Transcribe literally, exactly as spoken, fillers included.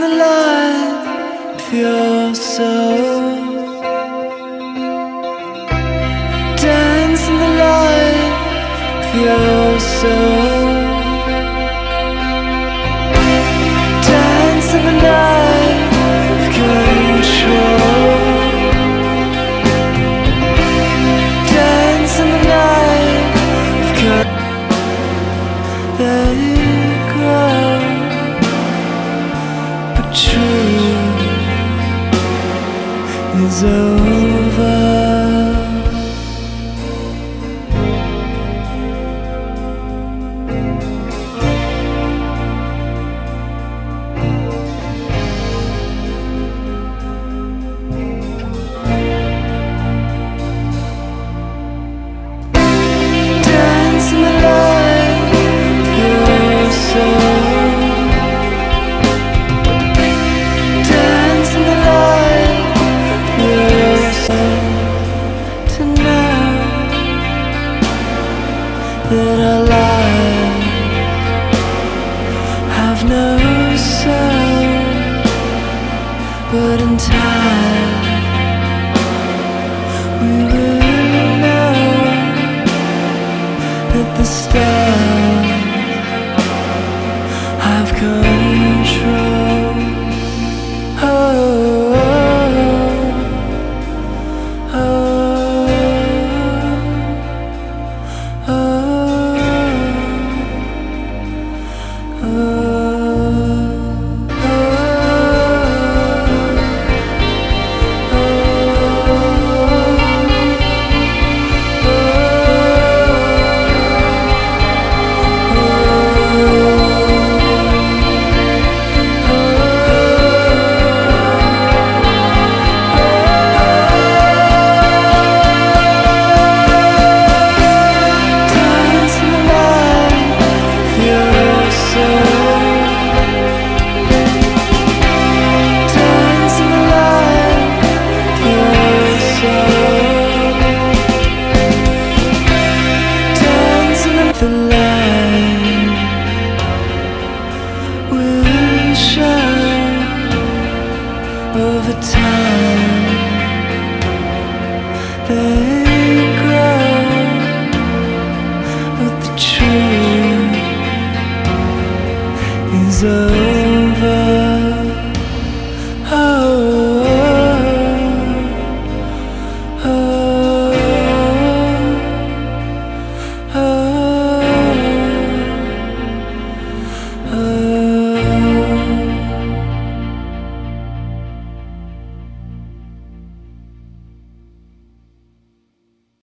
the light with your soul. Dance in the light with your soul. Dance in the night with control. Dance in the night with control. Let it grow, but truth is over. That our lives have no soul, but in time we will know that the stars have control. Oh, oh, oh, oh. The light will show over time. They grow, but the truth is over.